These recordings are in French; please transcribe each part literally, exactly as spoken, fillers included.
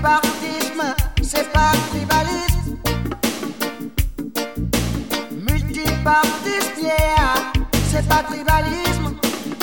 Multipartisme, c'est pas tribaliste. Multipartisme, yeah, c'est pas tribalisme.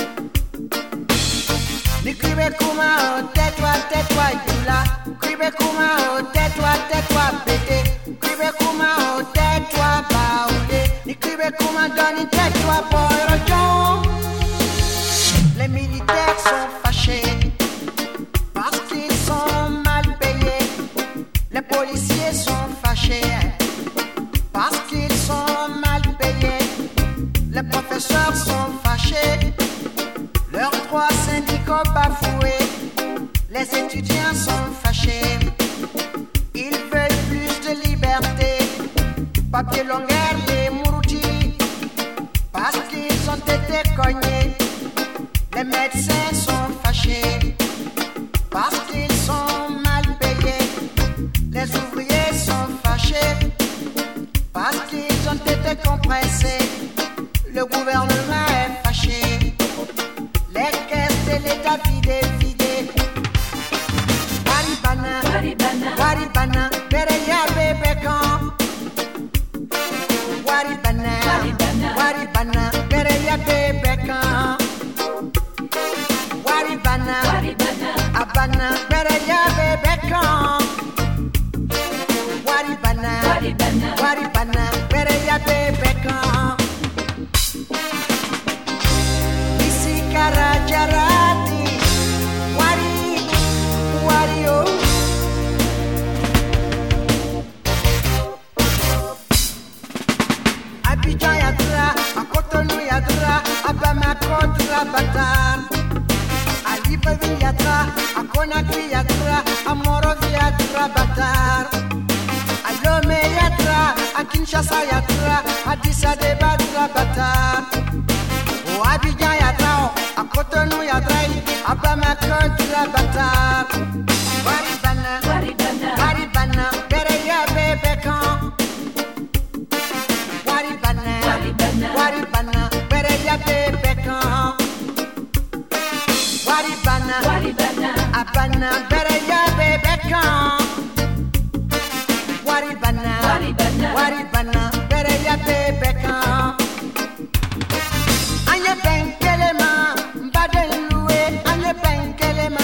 Ni cribe kuma, tais-toi, tais-toi, Yula. Cribe kuma, tais-toi, tais-toi, pété. Cribe kuma, tais-toi, baoulé. Ni cribe kuma, donne, tais-toi, boy, les militaires sont fâchés parce qu'ils sont mal payés. Les policiers sont fâchés parce qu'ils sont mal payés. Les professeurs sont fâchés, leurs droits syndicaux bafoués. Les étudiants sont fâchés, ils veulent plus de liberté. Papier longueur, les mouroutis, parce qu'ils ont été cognés. Les médecins sont fâchés parce qu'ils sont mal payés. Les ouvriers sont fâchés parce qu'ils ont été compressés. Le gouvernement est fâché, les caisses de l'État vidées, vidées. Waribana, Waribana, Waribana, Bereya Bebekan. Waribana, Waribana, Waribana, Bereya Bebekan. Waribana, Waribana, Abana, Bereya Bebekan. Waribana, Waribana, Waribana, Bereya Bebekan. Isi Karajarati, Wari, Wario. Abidjan Yadra, à Cotonou Yadra, à Bamako Batar. À Libreville Yadra, à Conakry Yadra, à Monrovie Yadra Batar. À Lomé Yadra, à Kinshasa Yadra, à Addis Abeba Yadra Batar. Au Abidjan Yadra, à Cotonou Yadra, à Bamako Yadra Batar. Waribana, Waribana, Waribana, Bereya Bebekan. Waribana, Waribana, Waribana, Bereya Bebekan. Waribana, Waribana, Abana, Bereya Bebekan. Waribana, Waribana, Waribana, Bereya Bebekan. Anye benkelema, mbadeloué, anye benkelema.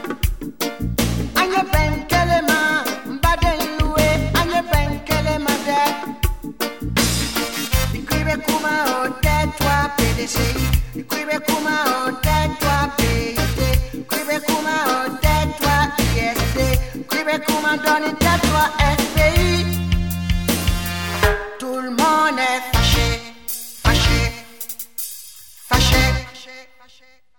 Anye benkelema, mbadeloué, anye benkelema de. Ikribe kuma o tais-toi P D C I. Ikribe kuma o tais-toi P I T. Ikribe kuma o tais-toi I S T. Ikribe kuma donne tais-toi F P I. Tout le monde est fâché, fâché, fâché, fâché.